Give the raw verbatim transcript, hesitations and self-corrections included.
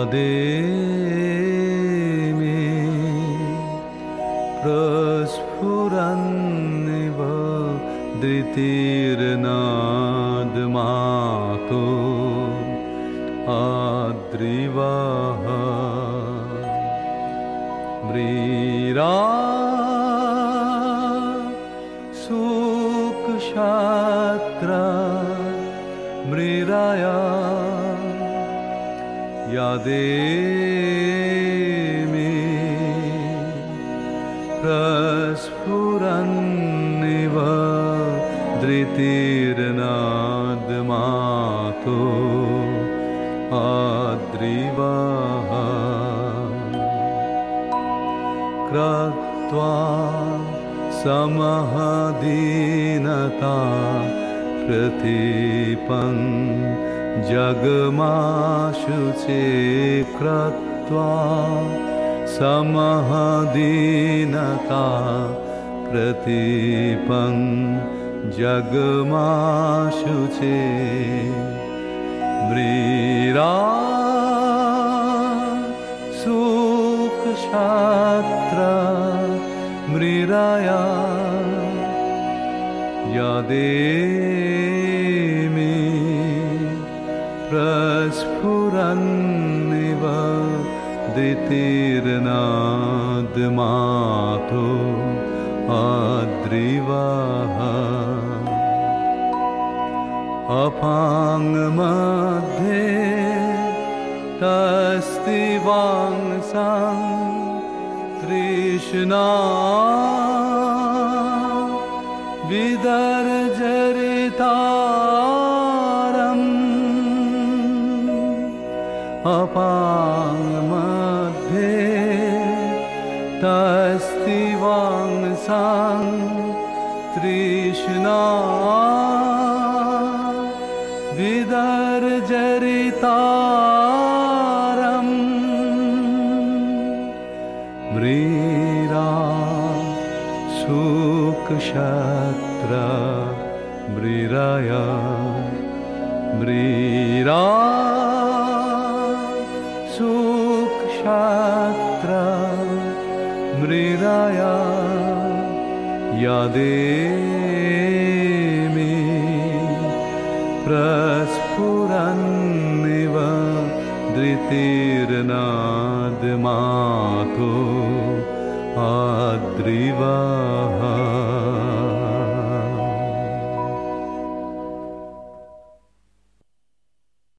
यदेमे प्रस्फुरन्निव धृतिर्नादमातो आद्रिवः म्रीरा सुक्षात्रा म्रीराया यदेमे प्रस्फुरन्निव धृतिर्नादमातो आद्रिवः कृत्वा समहदीनता प्रतीपं जगमाशुचे कृत्वा समहदीनता प्रतीपं जगमाशुचे म्रीरा सुक्षात्रा म्रीराया यदेमे प्रस्फुरन्निव धृतिर्नादमातो आद्रिवः अपाङ्मध्ये तस्तिवांसं तृष्णा विदर्जरितारम् अपाङ्मध्ये तस्तिवांसं तृष्णा विदर्जरितारम् म्रीरा सुक्षात्रा म्रीराया म्रीरा सुक्षात्रा म्रीराया यदेमे प्रस्फुरन्निव धृतिर्नादमातो आद्रिवः